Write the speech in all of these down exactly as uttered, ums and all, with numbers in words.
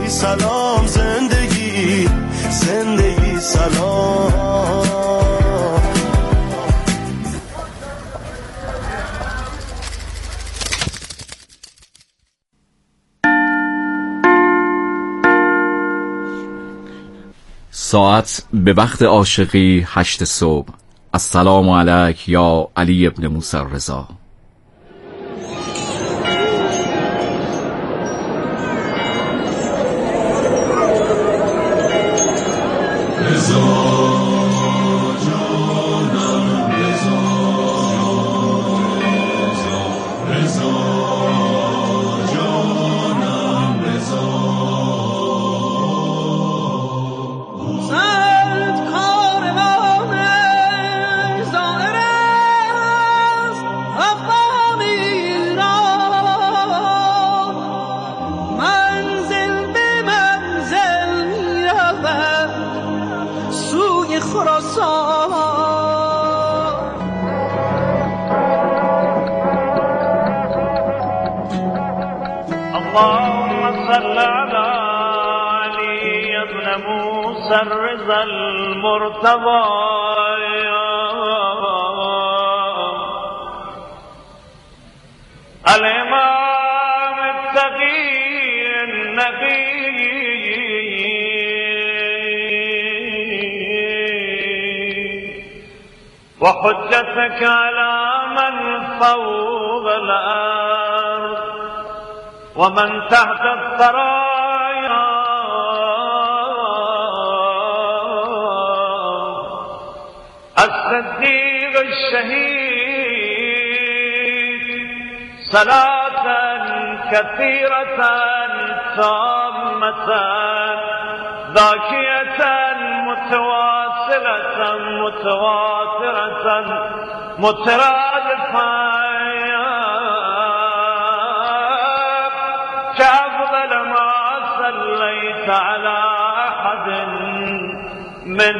سلام زندگی زندگی سلام. ساعت به وقت عاشقی هشت صبح. السلام علیک یا علی ابن موسی الرضا. اللهم صل على علي بن موسى الرضا المرتضى الإمام التقي النبي وحجتك على من فوق الأرض ومن تحت الثرايا الصديق الشهيد صلاة كثيرة تامة ذاكية متواصلة متواترة مترادفة كأفضل ما صليت على أحد من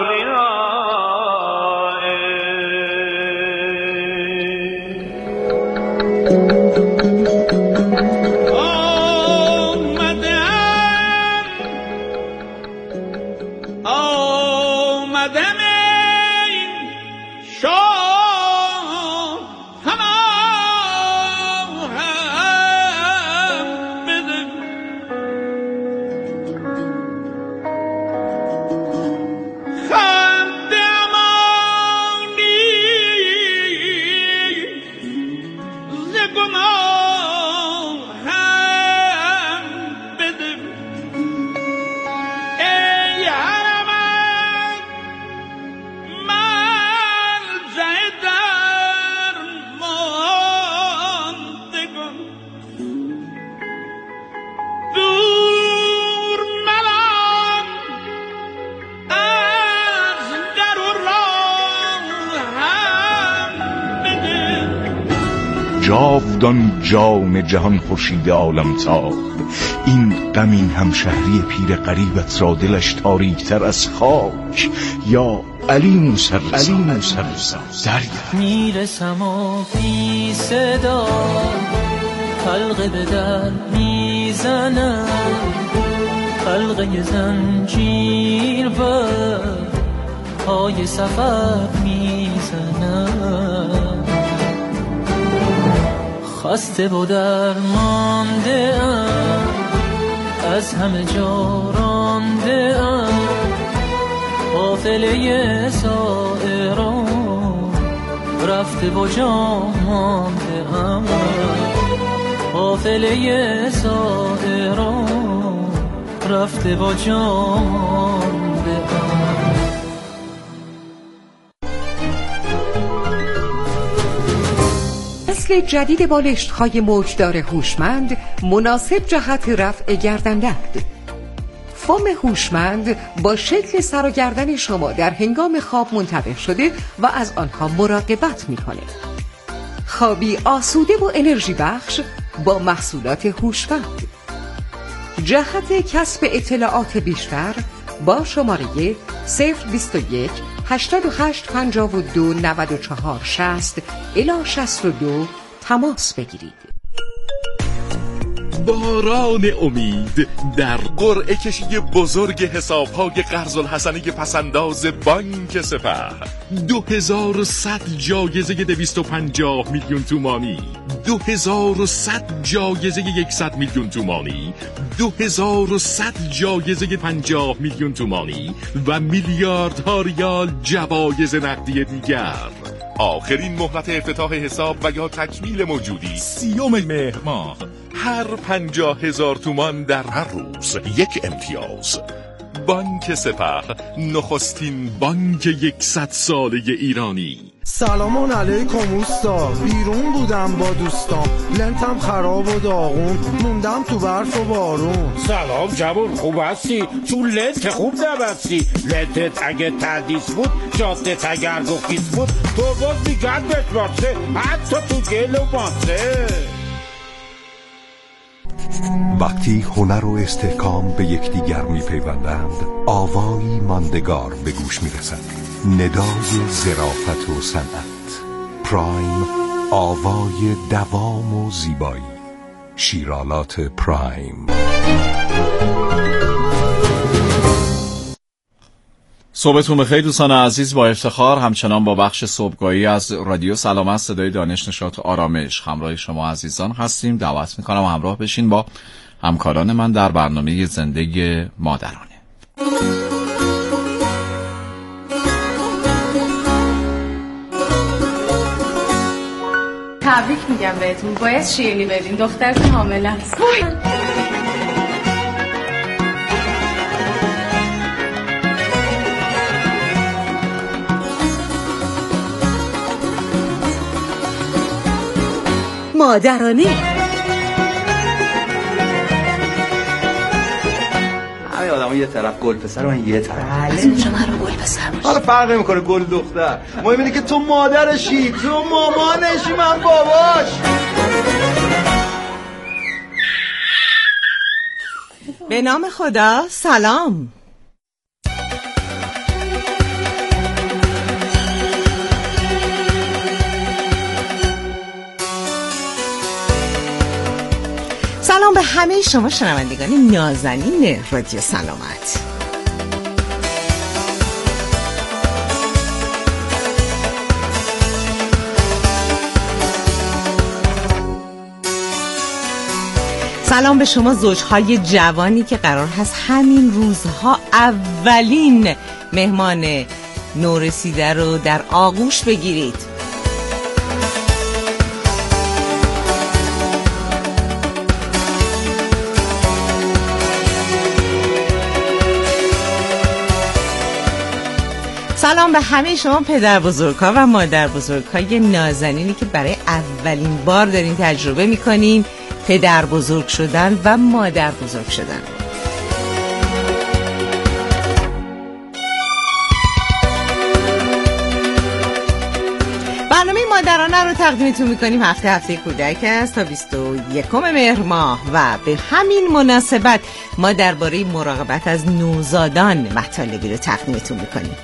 جاودان جام جهان خورشید عالم تاب، این غمین همشهری پیر غریبت را دلش تاریکتر از خاک. یا علی موسی علی موسی دریا میرسم و بی صدا حلقه به در میزنم، حلقه زنجیر و پای سفر میزنم. خسته و درمانده ام، از همه جا رانده ام، قافله سائران رفته و جا مانده ام، قافله سائران رفته و جا مانده ام. نسل جدید بالشت‌های موجدار هوشمند مناسب جهت رفع گردن‌درد. فوم هوشمند با شکل سر و گردن شما در هنگام خواب منتبه شده و از آنها مراقبت می‌کنه. خوابی آسوده و انرژی بخش با محصولات هوشمند. جهت کسب اطلاعات بیشتر با شماره صفر بیست و یک هشتاد و هشت پنجاه و دو نود و چهار شصت الی شصت و دو تماس بگیرید. باران امید در قرعه کشی بزرگ حساب‌های قرض الحسنه پسنداز بانک سپه. دو هزار و صد جایزه دویست و پنجاه میلیون تومانی، دو هزار و صد جایزه یکصد میلیون تومانی، دو هزار و صد جایزه پنجاه میلیون تومانی و میلیاردها ریال جوایز نقدی دیگر. آخرین مهلت افتتاح حساب و یا تکمیل موجودی سیوم مهر ماه. هر پنجاه هزار تومان در هر روز یک امتیاز. بانک سپه، نخستین بانک یکصد ساله ایرانی. سلام علیکم اوستا، بیرون بودم با دوستام، لنتم خراب و داغون، موندم تو برف و بارون. سلام جوون، خوب هستی؟ چون لنت خوب نبستی. لنتت اگه تردیس بود، جادت اگر گفیز بود، تو باز میگرد بشباسه، حتی تو گل و ماسه. وقتی هنر و استحکام به یکدیگر میپیوندند، آوایی ماندگار به گوش میرسد. ندای ظرافت و صنعت. پرایم، آوای دوام و زیبایی. شیرالات پرایم. صبحتون بخیر دوستان عزیز. با افتخار همچنان با بخش صبحگاهی از رادیو سلامت صدای دانش نشاط و آرامش همراه شما عزیزان هستیم. دعوت میکنم همراه بشین با همکاران من در برنامه زندگی مادرانه. تبریک میگم بهتون، باید شیرینی بدین، دخترتون حامله است. مادرانه. همه آدم‌ها یه طرف گل پسر و من یه طرف. از اونجا من رو گل پسر باشه. حالا فرق نمی‌کنه گل دختر. مهم اینه که تو مادرشی، تو مامانشی، من باباش. به نام خدا سلام. سلام به همه شما شنوندگان نازنین رادیو سلامت. سلام به شما زوجهای جوانی که قرار هست همین روزها اولین مهمان نورسیده رو در آغوش بگیرید. سلام به همه شما پدر بزرگ‌ها و مادر بزرگ‌های نازنینی که برای اولین بار دارین تجربه می‌کنین پدر بزرگ شدن و مادر بزرگ شدن. برنامه مادرانه رو تقدیمتون می‌کنیم هفته هفته کودک است تا بیست و یکم مهر ماه و به همین مناسبت ما درباره مراقبت از نوزادان مطالبی رو تقدیمتون می‌کنیم.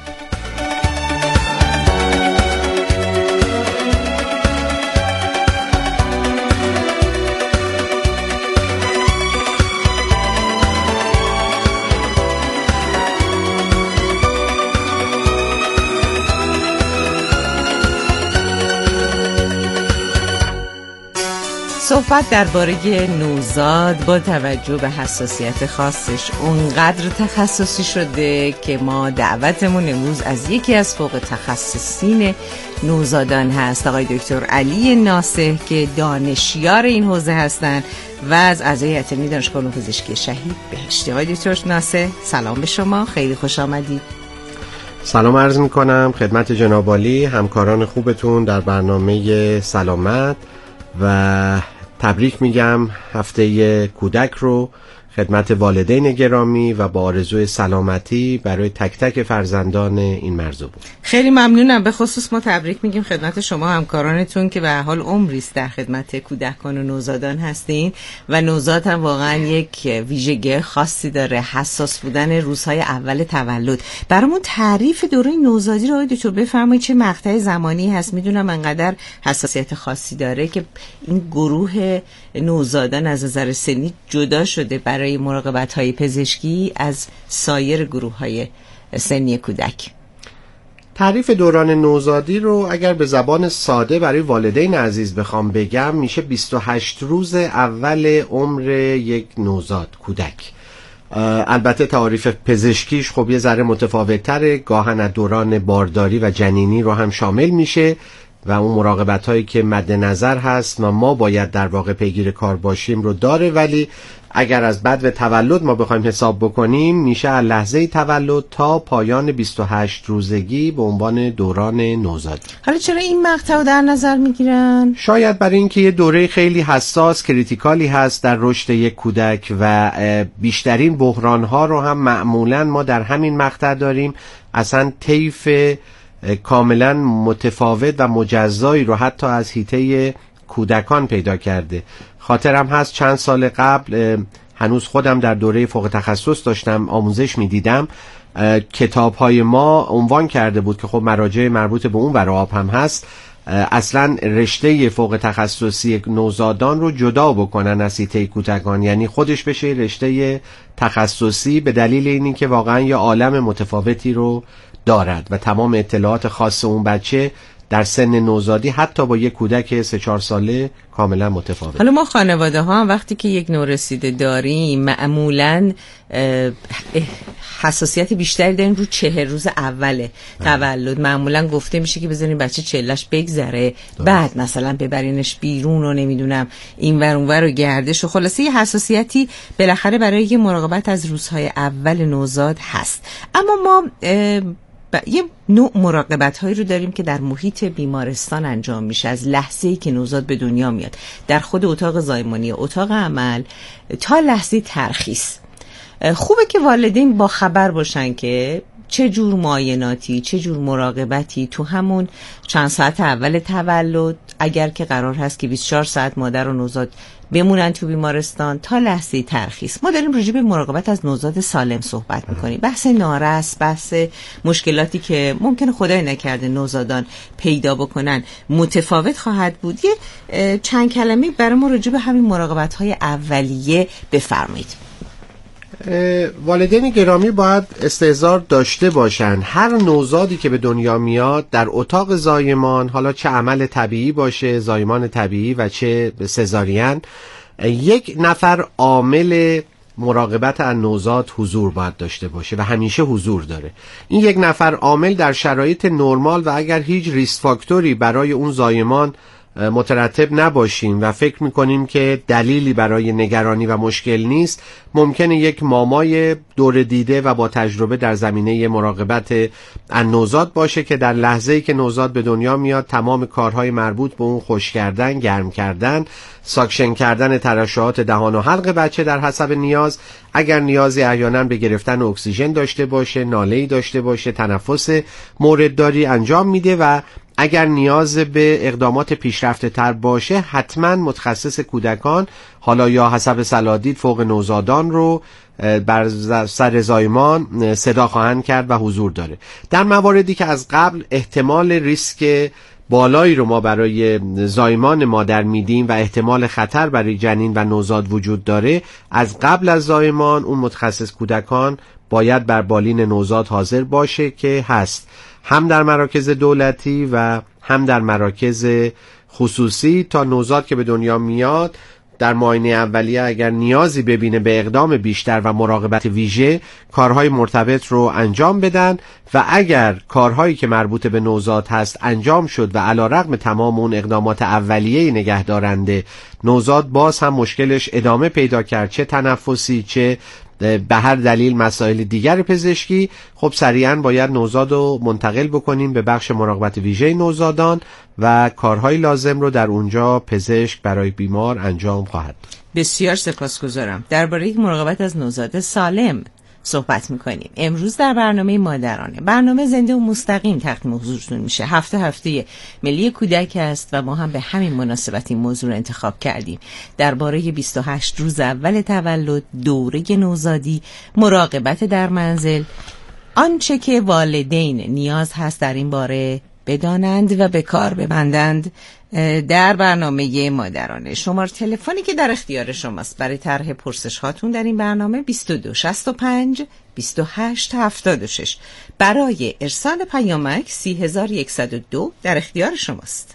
صحبت درباره نوزاد با توجه به حساسیت خاصش اونقدر تخصصی شده که ما دعوتمون امروز از یکی از فوق تخصصین نوزادان هست، آقای دکتر علی ناصح که دانشیار این حوزه هستند و از اعضای هیئت علمی دانشگاه علوم پزشکی شهید بهشتی. آقای دکتر ناصح سلام به شما، خیلی خوش آمدید. سلام عرض میکنم خدمت جناب عالی، همکاران خوبتون در برنامه سلامت و تبریک میگم هفته کودک رو خدمت والدین گرامی و با آرزوی سلامتی برای تک تک فرزندان این مرز بود. خیلی ممنونم. به خصوص ما تبریک میگیم خدمت شما همکارانتون که به هر حال عمری است در خدمت کودکان و نوزادان هستین و نوزاد هم واقعا یک ویژگی خاصی داره، حساس بودن روزهای اول تولد. برامون تعریف دوره نوزادی رو دکتر بفرمایید، چه مقطع زمانی هست؟ میدونم انقدر حساسیت خاصی داره که این گروه نوزادان از نظر سنی جدا شده برای مراقبت‌های پزشکی از سایر گروه‌های سنی کودک. تعریف دوران نوزادی رو اگر به زبان ساده برای والدین عزیز بخوام بگم، میشه بیست و هشت روز اول عمر یک نوزاد کودک. البته تعریف پزشکیش خب یه ذره متفاوت‌تره، گاهن از دوران بارداری و جنینی رو هم شامل میشه و اون مراقبت هایی که مد نظر هست و ما باید در واقع پیگیر کار باشیم رو داره. ولی اگر از بدو تولد ما بخوایم حساب بکنیم، میشه از لحظه تولد تا پایان بیست و هشت روزگی به عنوان دوران نوزادی. حالا چرا این مقطع رو در نظر میگیرن؟ شاید برای اینکه یه دوره خیلی حساس کریتیکالی هست در رشد یک کودک و بیشترین بحران ها رو هم معمولا ما در همین مقطع داریم. اصلا طیف کاملا متفاوت و مجزایی رو حتی از حیطه کودکان پیدا کرده. خاطرم هست چند سال قبل، هنوز خودم در دوره فوق تخصص داشتم آموزش میدیدم، کتاب های ما عنوان کرده بود که خب مراجع مربوط به اون ور آب هم هست، اصلا رشته فوق تخصصی نوزادان رو جدا بکنن از حیطه کودکان، یعنی خودش بشه رشته تخصصی، به دلیل اینی که واقعا یه عالم متفاوتی رو دارد و تمام اطلاعات خاص اون بچه در سن نوزادی حتی با یک کودک سه چهار ساله کاملا متفاوت. حالا ما خانواده ها هم وقتی که یک نورسیده داریم معمولا حساسیت بیشتری داریم رو چهل روز اول تولد. معمولا گفته میشه که بذارین بچه چلش بگذره، بعد مثلا ببرینش بیرون و نمیدونم این ور اون ور و گردش و خلاصه یه حساسیتی بالاخره برای یه مراقبت از روزهای اول نوزاد هست. اما ما ب... یه نوع مراقبت هایی رو داریم که در محیط بیمارستان انجام میشه از لحظه‌ای که نوزاد به دنیا میاد، در خود اتاق زایمانی، اتاق عمل، تا لحظه ترخیص. خوبه که والدین با خبر باشن که چه جور معایناتی، چه جور مراقبتی تو همون چند ساعت اول تولد، اگر که قرار هست که بیست و چهار ساعت مادر و نوزاد بمونن تو بیمارستان، تا لحظه ترخیص. ما داریم راجع به مراقبت از نوزاد سالم صحبت میکنیم. بحث نارس، بحث مشکلاتی که ممکنه خدای نکرده نوزادان پیدا بکنن متفاوت خواهد بود. یه چند کلمه برای ما راجع به همین مراقبت های اولیه بفرمایید. والدین گرامی باید استحضار داشته باشن هر نوزادی که به دنیا میاد در اتاق زایمان، حالا چه عمل طبیعی باشه، زایمان طبیعی و چه سزارین، یک نفر عامل مراقبت از نوزاد حضور باید داشته باشه و همیشه حضور داره. این یک نفر عامل در شرایط نرمال و اگر هیچ ریسک فاکتوری برای اون زایمان مترتب نباشیم و فکر میکنیم که دلیلی برای نگرانی و مشکل نیست، ممکنه یک مامای دور دیده و با تجربه در زمینه مراقبت از نوزاد باشه که در لحظه‌ای که نوزاد به دنیا میاد تمام کارهای مربوط به اون خشک کردن، گرم کردن، ساکشن کردن ترشحات دهان و حلق بچه در حسب نیاز، اگر نیازی احیانا به گرفتن اکسیژن داشته باشه، ناله‌ای داشته باشه، تنفس موردداری انجام میده و اگر نیاز به اقدامات پیشرفته تر باشه حتما متخصص کودکان، حالا یا حسب صلاح‌دید فوق نوزادان رو بر سر زایمان صدا خواهند کرد و حضور داره. در مواردی که از قبل احتمال ریسک بالایی رو ما برای زایمان مادر میدیم و احتمال خطر برای جنین و نوزاد وجود داره، از قبل از زایمان اون متخصص کودکان باید بر بالین نوزاد حاضر باشه که هست، هم در مراکز دولتی و هم در مراکز خصوصی، تا نوزاد که به دنیا میاد در معاینه اولیه اگر نیازی ببینه به اقدام بیشتر و مراقبت ویژه، کارهای مرتبط رو انجام بدن و اگر کارهایی که مربوط به نوزاد هست انجام شد و علیرغم تمام اون اقدامات اولیه نگهدارنده نوزاد باز هم مشکلش ادامه پیدا کرد، چه تنفسی چه به هر دلیل مسائل دیگر پزشکی، خب سریعا باید نوزاد رو منتقل بکنیم به بخش مراقبت ویژه نوزادان و کارهای لازم رو در اونجا پزشک برای بیمار انجام خواهد. بسیار سپاسگزارم. درباره مراقبت از نوزاد سالم صحبت میکنیم امروز در برنامه مادرانه. برنامه زنده و مستقیم تقدیم حضورتون میشه. هفته هفته ملی کودک است و ما هم به همین مناسبت این موضوع رو انتخاب کردیم. درباره بیست و هشت روز اول تولد، دوره نوزادی، مراقبت در منزل، آنچه که والدین نیاز هست در این باره بدانند و به کار ببندند در برنامه مادرانه. شماره تلفنی که در اختیار شماست برای طرح پرسش هاتون در این برنامه بیست و دو شصت و پنج بیست و هشت هفتاد و شش. برای ارسال پیامک سی هزار و صد و دو در اختیار شماست.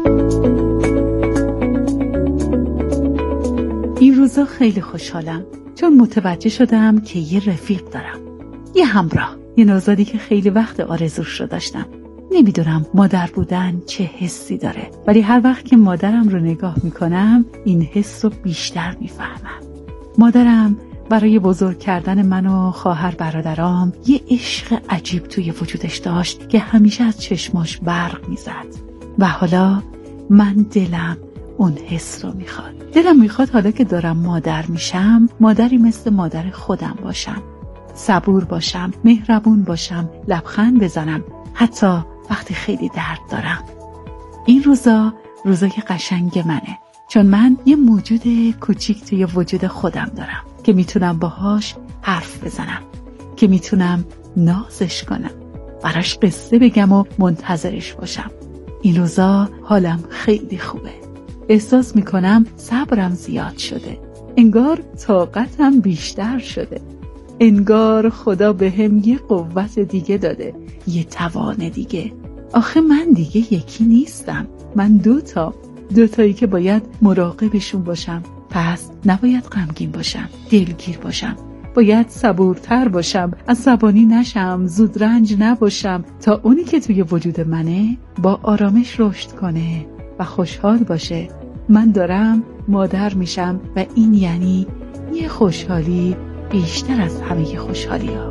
این روزا خیلی خوشحالم چون متوجه شدم که یه رفیق دارم، یه همراه، یه نوزادی که خیلی وقت آرزوش رو داشتم. نمیدونم مادر بودن چه حسی داره، ولی هر وقت که مادرم رو نگاه میکنم این حس رو بیشتر میفهمم. مادرم برای بزرگ کردن من و خواهر برادرام یه عشق عجیب توی وجودش داشت که همیشه از چشماش برق میزد و حالا من دلم اون حس رو میخواد. دلم میخواد حالا که دارم مادر میشم مادری مثل مادر خودم باشم، صبور باشم، مهربون باشم، لبخند بزنم حتی وقتی خیلی درد دارم. این روزا روزای قشنگ منه چون من یه موجود کوچیک توی وجود خودم دارم که میتونم باهاش حرف بزنم، که میتونم نازش کنم، براش قصه بگم و منتظرش باشم. این روزا حالم خیلی خوبه. احساس میکنم صبرم زیاد شده، انگار طاقتم بیشتر شده، انگار خدا به هم یه قوت دیگه داده، یه توان دیگه. آخه من دیگه یکی نیستم، من دوتا دوتایی که باید مراقبشون باشم. پس نباید غمگین باشم، دلگیر باشم، باید صبورتر باشم، عصبانی نشم، زود رنج نباشم تا اونی که توی وجود منه با آرامش رشد کنه و خوشحال باشه. من دارم مادر میشم و این یعنی یه خوشحالی بیشتر از همه خوشحالی ها.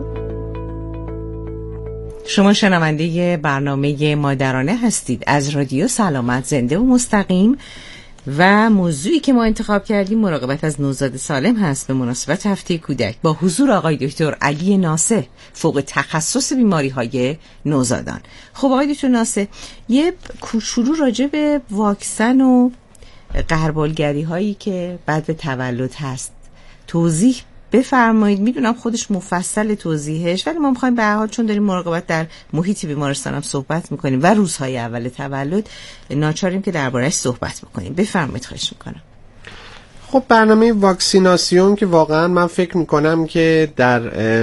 شما شنونده برنامه مادرانه هستید از رادیو سلامت زنده و مستقیم و موضوعی که ما انتخاب کردیم مراقبت از نوزاد سالم هست به مناسبت هفته کودک با حضور آقای دکتر علی ناصح، فوق تخصص بیماری های نوزادان. خب آقای دکتر ناصح، یه شروع راجع به واکسن و غربالگری هایی که بعد به تولد هست توضیح بفرمایید. میدونم خودش مفصل توضیحش، ولی ما میخوایم به هر حال چون داریم مراقبت در محیط بیمارستان هم صحبت میکنیم و روزهای اول تولد ناچاریم که درباره‌اش صحبت بکنیم. بفرمایید، خواهش میکنم. خب برنامه واکسیناسیون که واقعا من فکر میکنم که در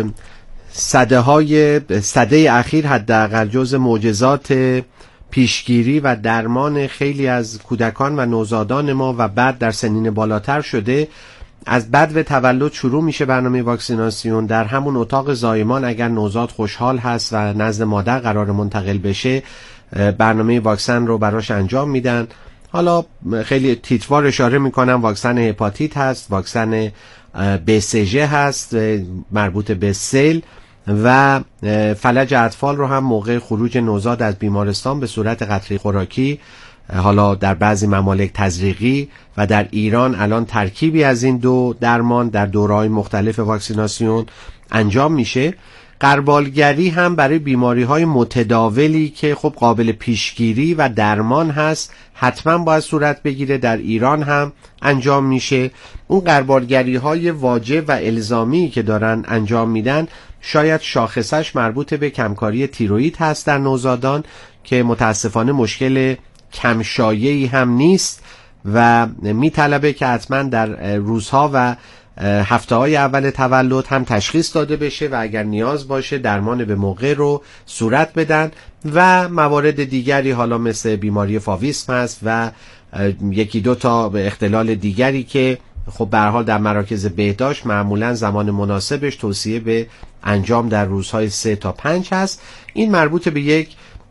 سده های سده اخیر حداقل جز معجزات پیشگیری و درمان خیلی از کودکان و نوزادان ما و بعد در سنین بالاتر شده. از بعد به تولد شروع میشه برنامه واکسیناسیون. در همون اتاق زایمان اگر نوزاد خوشحال هست و نزد مادر قرار منتقل بشه برنامه واکسن رو براش انجام میدن. حالا خیلی تیتروار اشاره میکنم، واکسن هپاتیت هست، واکسن بی سی جی هست مربوط به سیل و فلج اطفال رو هم موقع خروج نوزاد از بیمارستان به صورت قطره خوراکی، حالا در بعضی ممالک تزریقی و در ایران الان ترکیبی از این دو درمان در دوره‌های مختلف واکسیناسیون انجام میشه. غربالگری هم برای بیماری‌های متداولی که خب قابل پیشگیری و درمان هست حتما باید صورت بگیره، در ایران هم انجام میشه. اون غربالگری‌های واجب و الزامی که دارن انجام میدن شاید شاخصش مربوط به کمکاری تیروئید هست در نوزادان که متاسفانه مشکل کمشایعی هم نیست و میطلبه که حتما در روزها و هفته های اول تولد هم تشخیص داده بشه و اگر نیاز باشه درمان به موقع رو صورت بدن. و موارد دیگری حالا مثل بیماری فاویسم هست و یکی دو تا اختلال دیگری که خب به هر حال در مراکز بهداشت معمولا زمان مناسبش توصیه به انجام در روزهای سه تا پنج هست. این مربوط به یک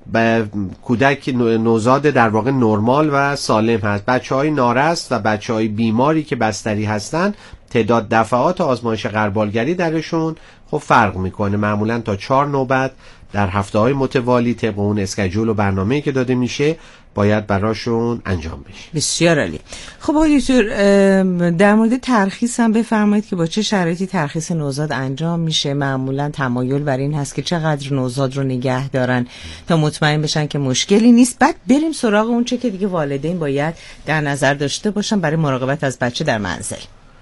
کودک نوزاد در واقع نرمال و سالم هست. بچه‌های نارست و بچه‌های بیماری که بستری هستن تعداد دفعات آزمایش غربالگری درشون خب فرق میکنه، معمولا تا چهار نوبت در هفته‌های متوالی طبق اون اسکیجول و برنامه‌ای که داده میشه باید براشون انجام بشه. بسیار عالی. خب آقای دکتر، در مورد ترخیص هم بفرمایید که با چه شرایطی ترخیص نوزاد انجام میشه؟ معمولا تمایل بر این هست که چقدر نوزاد رو نگه دارن تا مطمئن بشن که مشکلی نیست. بعد بریم سراغ اون چه که دیگه والدین باید در نظر داشته باشن برای مراقبت از بچه در منزل.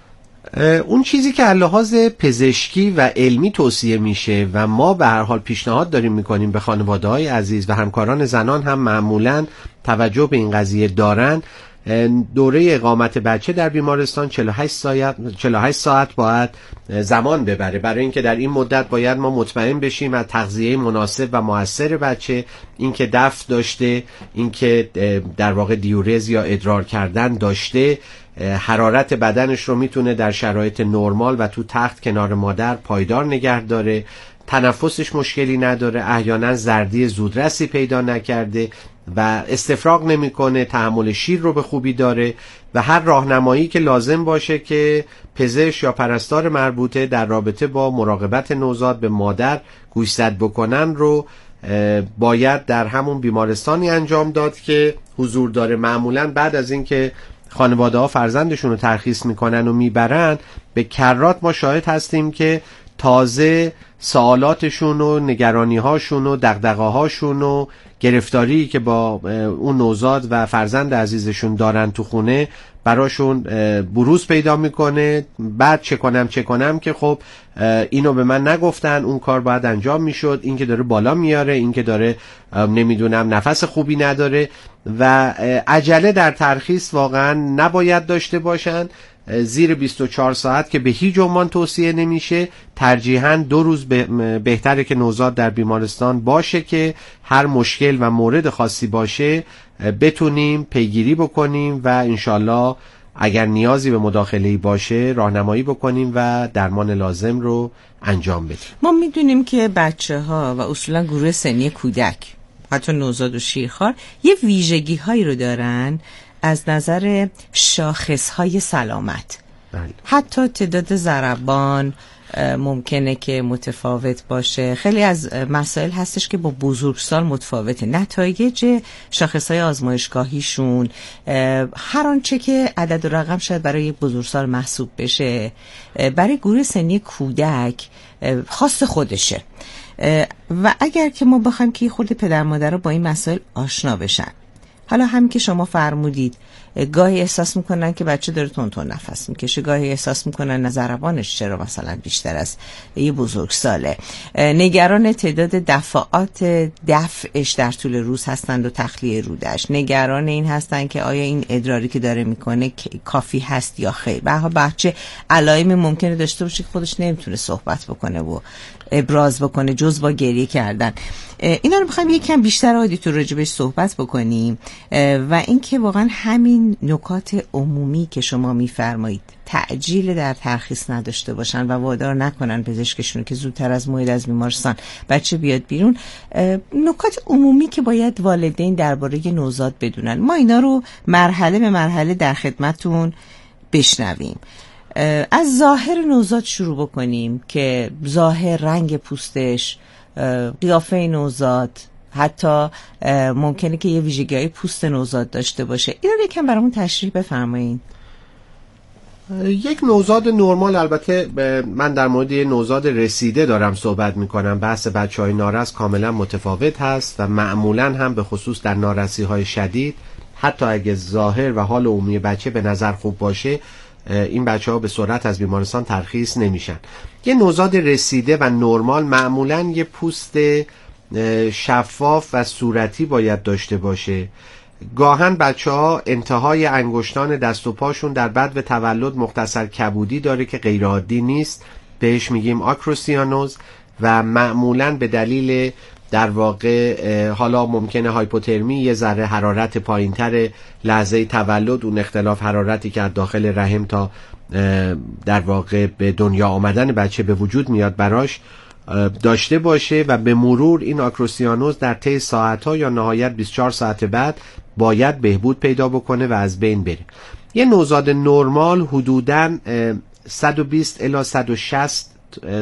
اون چیزی که لحاظ پزشکی و علمی توصیه میشه و ما به هر حال پیشنهاد داریم میکنیم به خانواده‌های عزیز و همکاران زنان هم معمولاً توجه به این قضیه دارن، دوره اقامت بچه در بیمارستان چهل و هشت ساعت چهل و هشت ساعت باید زمان ببره، برای اینکه در این مدت باید ما مطمئن بشیم از تغذیه مناسب و موثر بچه، اینکه دفع داشته، اینکه در واقع دیورز یا ادرار کردن داشته، حرارت بدنش رو میتونه در شرایط نرمال و تو تخت کنار مادر پایدار نگه داره، تنفسش مشکلی نداره، احیانا زردی زودرسی پیدا نکرده و استفراغ نمیکنه، تحمل شیر رو به خوبی داره و هر راهنمایی که لازم باشه که پزشک یا پرستار مربوطه در رابطه با مراقبت نوزاد به مادر گوشزد بکنن رو باید در همون بیمارستانی انجام داد که حضور داره. معمولا بعد از اینکه خانواده ها فرزندشون رو ترخیص میکنن و میبرن به کرات ما شاهد هستیم که تازه سوالاتشون و نگرانی هاشون و دغدغه هاشون و گرفتاری که با اون نوزاد و فرزند عزیزشون دارن تو خونه براشون بروز پیدا میکنه. بعد چه کنم چه کنم که خب اینو به من نگفتن، اون کار باید انجام میشد، این که داره بالا میاره، این که داره نمیدونم نفس خوبی نداره و عجله در ترخیص واقعا نباید داشته باشن. زیر بیست و چهار ساعت که به هیچ عنوان توصیه نمیشه، ترجیحاً دو روز بهتره که نوزاد در بیمارستان باشه که هر مشکل و مورد خاصی باشه بتونیم پیگیری بکنیم و انشالله اگر نیازی به مداخله‌ای باشه راهنمایی بکنیم و درمان لازم رو انجام بدیم. ما میدونیم که بچه ها و اصولا گروه سنی کودک حتی نوزاد و شیرخوار یه ویژگی هایی رو دارن از نظر شاخص های سلامت. بله. حتی تعداد ضربان ممکنه که متفاوت باشه. خیلی از مسائل هستش که با بزرگسال متفاوته. نتایج شاخصهای آزمایشگاهیشون هر آنچه که عدد و رقم شاید برای یک بزرگسال محسوب بشه برای گروه سنی کودک خاص خودشه و اگر که ما بخوایم که خود پدر مادر رو با این مسائل آشنا بشن، حالا هم که شما فرمودید گاهی احساس میکنن که بچه داره تون تون نفس میکشه، گاهی احساس میکنن ضربانش چرا مثلا بیشتر از یه بزرگ ساله، نگران تعداد دفعات دفعش در طول روز هستند و تخلیه رودش، نگران این هستن که آیا این ادراری که داره میکنه کافی هست یا خیر. به هر حال بچه علائم ممکنه داشته باشه که خودش نمیتونه صحبت بکنه و ابراز بکنه جز با گریه کردن. اینا رو میخوایم یکم بیشتر آدیتور راجبش صحبت بکنیم و اینکه واقعا همین نکات عمومی که شما میفرمایید تعجیل در ترخیص نداشته باشن و وادار نکنن پزشکشون که زودتر از موعد از بیمارستان بچه بیاد بیرون، نکات عمومی که باید والدین درباره نوزاد بدونن، ما اینا رو مرحله به مرحله در خدمتون بشنویم. از ظاهر نوزاد شروع بکنیم که ظاهر، رنگ پوستش، قیافه نوزاد، حتی ممکنه که یه ویژگی‌های پوست نوزاد داشته باشه. این رو یکم برامون تشریح بفرمایید. یک نوزاد نرمال، البته من در مورد نوزاد رسیده دارم صحبت میکنم، بحث بچه‌های نارس کاملا متفاوت هست و معمولا هم به خصوص در نارسی‌های شدید حتی اگه ظاهر و حال عمومی بچه به نظر خوب باشه این بچه ها به سرعت از بیمارستان ترخیص نمیشن. یه نوزاد رسیده و نرمال معمولا یه پوست شفاف و صورتی باید داشته باشه. گاهن بچه ها انتهای انگشتان دست و پاشون در بدو تولد مختصر کبودی داره که غیر عادی نیست، بهش میگیم آکروسیانوز و معمولا به دلیل در واقع حالا ممکنه هایپوترمی، یه ذره حرارت پایینتر لحظه تولد، اون اختلاف حرارتی که از داخل رحم تا در واقع به دنیا آمدن بچه به وجود میاد براش، داشته باشه و به مرور این آکروسیانوز در طی ساعت‌ها یا نهایت بیست و چهار ساعت بعد باید بهبود پیدا بکنه و از بین بره. یه نوزاد نرمال حدوداً صد و بیست الی صد و شصت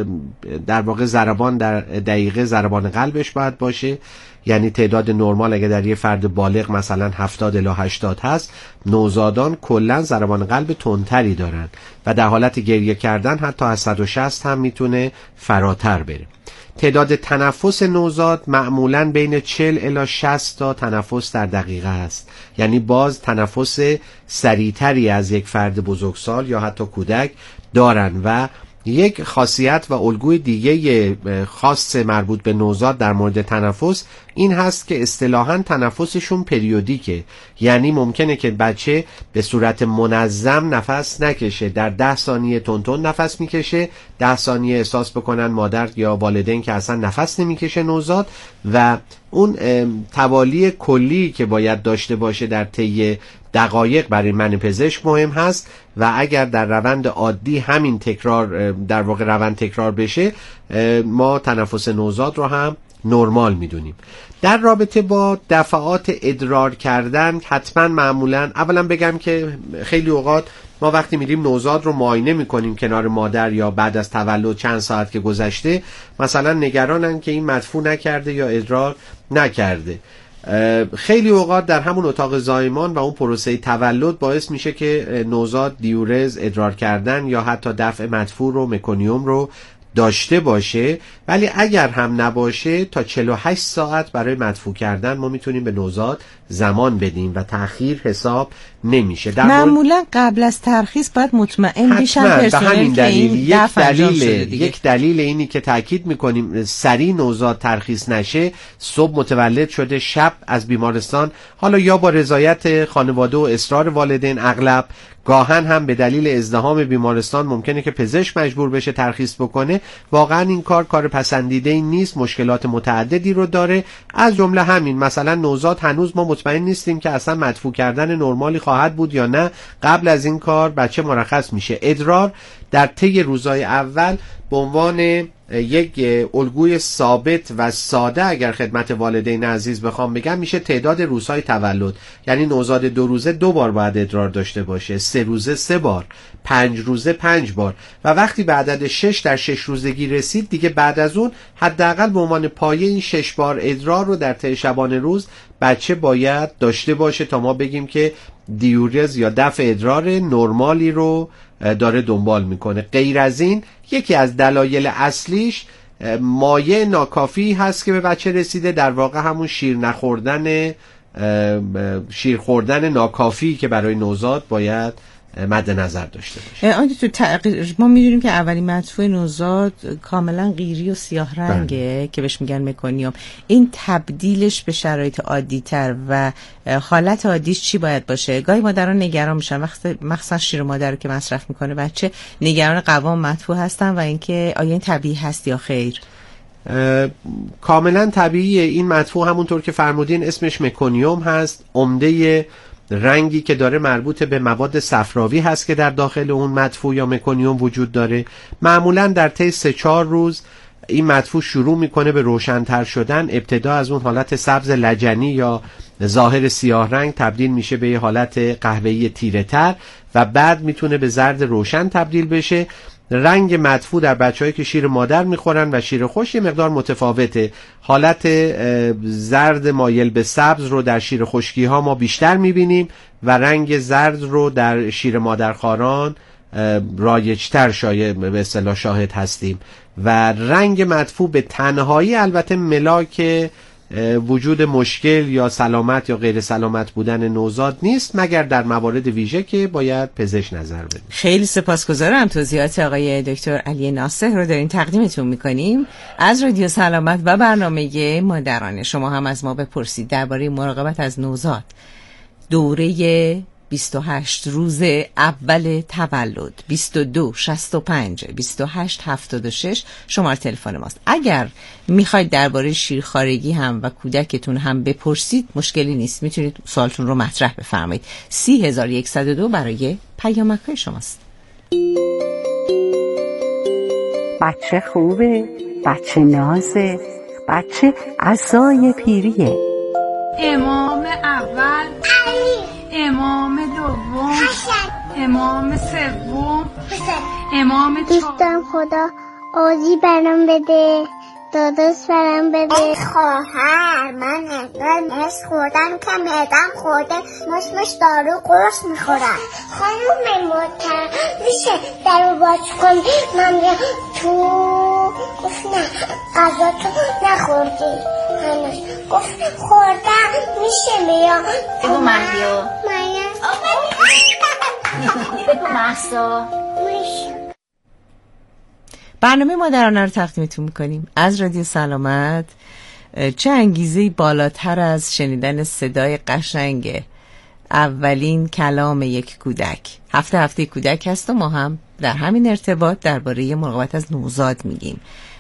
در واقع ضربان در دقیقه ضربان قلبش باید باشه. یعنی تعداد نرمال اگه در یه فرد بالغ مثلا هفتاد الی هشتاد هست، نوزادان کلا ضربان قلب تندتری دارن و در حالت گریه کردن حتی از صد و شصت هم میتونه فراتر بره. تعداد تنفس نوزاد معمولاً بین چهل الی شصت تا تنفس در دقیقه است. یعنی باز تنفس سریعتری از یک فرد بزرگسال یا حتی کودک دارن. و یک خاصیت و الگوی دیگه خاص مربوط به نوزاد در مورد تنفس این هست که اصطلاحاً تنفسشون پریودیکه. یعنی ممکنه که بچه به صورت منظم نفس نکشه، در ده ثانیه تونتون نفس میکشه، ده ثانیه احساس بکنن مادر یا والدین که اصلا نفس نمیکشه نوزاد، و اون توالی کلی که باید داشته باشه در طی دقایق برای من پزشک مهم هست. و اگر در روند عادی همین تکرار در واقع روند تکرار بشه، ما تنفس نوزاد رو هم نرمال میدونیم. در رابطه با دفعات ادرار کردن حتما معمولا اولا بگم که خیلی اوقات ما وقتی میریم نوزاد رو معاینه میکنیم کنار مادر یا بعد از تولد چند ساعت که گذشته، مثلا نگرانن که این مدفوع نکرده یا ادرار نکرده. خیلی اوقات در همون اتاق زایمان و اون پروسه تولد باعث میشه که نوزاد دیورز، ادرار کردن یا حتی دفع مدفوع رو، مکونیوم رو داشته باشه. ولی اگر هم نباشه تا چهل و هشت ساعت برای مدفوع کردن ما میتونیم به نوزاد زمان بدیم و تأخیر حساب نمیشه. در معمولا قبل از ترخیص باید مطمئن بشن پرسنل که این یک دلیل یک دلیل اینی که تاکید میکنیم سریع نوزاد ترخیص نشه، صبح متولد شده، شب از بیمارستان، حالا یا با رضایت خانواده و اصرار والدین، اغلب گاهن هم به دلیل ازدحام بیمارستان ممکنه که پزشک مجبور بشه ترخیص بکنه. واقعا این کار کار پسندیده ای نیست، مشکلات متعددی رو داره. از جمله همین مثلا نوزاد هنوز ما مطمئن نیستیم که اصلا مدفوع کردن نرمالی خواهد بود یا نه. قبل از این کار بچه مرخص میشه. ادرار در طی روزهای اول به عنوان یک الگوی ثابت و ساده اگر خدمت والدین عزیز بخوام بگم میشه تعداد روزهای تولد. یعنی نوزاد دو روزه دو بار باید ادرار داشته باشه، سه روزه سه بار، پنج روزه پنج بار، و وقتی به عدد شش در شش روزگی رسید دیگه بعد از اون حداقل به عنوان پایه این شش بار ادرار رو در طی شبانه روز بچه باید داشته باشه تا ما بگیم که دیورز یا دفع ادرار نرمالی رو داره دنبال میکنه. غیر از این یکی از دلایل اصلیش مایع ناکافی هست که به بچه رسیده، در واقع همون شیر نخوردن شیر خوردن ناکافی که برای نوزاد باید مد نظر داشته باشه. آنی تو تقریب ما میدونیم که اولین مدفوع نوزاد کاملا قیری و سیاه رنگه بله. که بهش میگن مکونیوم. این تبدیلش به شرایط عادی تر و حالت عادیش چی باید باشه؟ گاهی مادران نگران میشن وقتی مخصوصا شیر مادر رو که مصرف میکنه بچه، نگران قوام مدفوع هستن و اینکه آیا این طبیعی هست یا خیر. کاملا طبیعیه. این مدفوع همونطور که فرمودین اسمش مکونیوم هست. عمده رنگی که داره مربوط به مواد صفراوی هست که در داخل اون مدفوع یا مکونیوم وجود داره. معمولا در طی سه چهار روز این مدفوع شروع میکنه به روشن‌تر شدن. ابتدا از اون حالت سبز لجنی یا ظاهر سیاه رنگ تبدیل میشه به یه حالت قهوه‌ای تیره‌تر و بعد میتونه به زرد روشن تبدیل بشه. رنگ مدفوع در بچه‌هایی که شیر مادر میخورن و شیر خوش یه مقدار متفاوته. حالت زرد مایل به سبز رو در شیر خشکی ها ما بیشتر میبینیم و رنگ زرد رو در شیر مادرخواران رایجتر شایع به اصطلاح شاهد هستیم. و رنگ مدفوع به تنهایی البته ملاک وجود مشکل یا سلامت یا غیر سلامت بودن نوزاد نیست، مگر در موارد ویژه که باید پزشک نظر بده. خیلی سپاسگزارم. توضیحات آقای دکتر علی ناصح رو دارین تقدیمتون میکنیم از رادیو سلامت و برنامه مادرانه. شما هم از ما بپرسید درباره مراقبت از نوزاد. دوره بیست و هشت روز اول تولد، بیست و دو شصت و پنج بیست و هشت هفتاد و شش شماره تلفن ماست. اگر میخواید درباره شیرخوارگی هم و کودکتون هم بپرسید مشکلی نیست، میتونید سوالتون رو مطرح بفرمایید. سی هزار و صد و دو برای پیامک‌های شماست. بچه خوبه، بچه نازه، بچه عصای پیریه. امام اول علی، امام دوم حسن، امام سوم حسین، امام دوستم خدا آزی برام بده، داداش برام بده. ای خواهر من انگار مش خوردم که معدم خورده، مش مش دارو قرص میخورم. خانم محترم میشه درو باز کنی؟ من بیام تو. گفت نه غذا تو نخوردی هنوز. گفت خوردم میشه بیام. بگو مهدیو مریم بگو محسا. میشه. برنامه مادرانه رو تقدیمتون میکنیم از رادیو سلامت. چه انگیزه‌ای بالاتر از شنیدن صدای قشنگ اولین کلام یک کودک. هفته هفته کودک هست و ما هم در همین ارتباط درباره مراقبت از نوزاد میگیم.